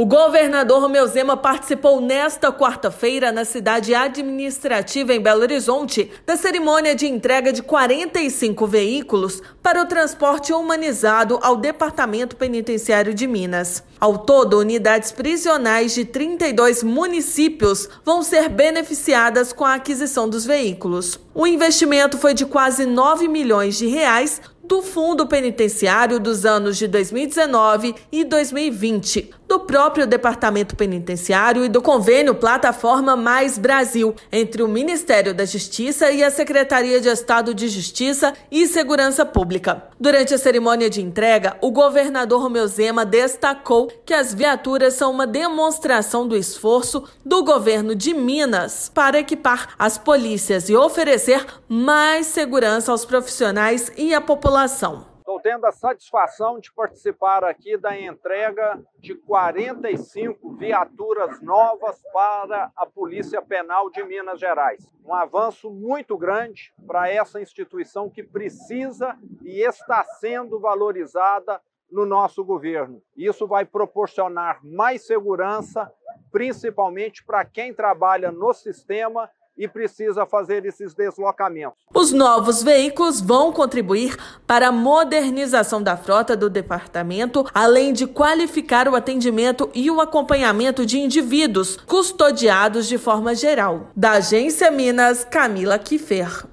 O governador Romeu Zema participou nesta quarta-feira na cidade administrativa em Belo Horizonte da cerimônia de entrega de 45 veículos para o transporte humanizado ao Departamento Penitenciário de Minas. Ao todo, unidades prisionais de 32 municípios vão ser beneficiadas com a aquisição dos veículos. O investimento foi de quase 9 milhões de reais do Fundo Penitenciário dos anos de 2019 e 2020, do próprio Departamento Penitenciário e do convênio Plataforma Mais Brasil, entre o Ministério da Justiça e a Secretaria de Estado de Justiça e Segurança Pública. Durante a cerimônia de entrega, o governador Romeu Zema destacou que as viaturas são uma demonstração do esforço do governo de Minas para equipar as polícias e oferecer mais segurança aos profissionais e à população. Estou tendo a satisfação de participar aqui da entrega de 45 viaturas novas para a Polícia Penal de Minas Gerais. Um avanço muito grande para essa instituição que precisa e está sendo valorizada no nosso governo. Isso vai proporcionar mais segurança, principalmente para quem trabalha no sistema e precisa fazer esses deslocamentos. Os novos veículos vão contribuir para a modernização da frota do departamento, além de qualificar o atendimento e o acompanhamento de indivíduos custodiados de forma geral. Da Agência Minas, Camila Kiffer.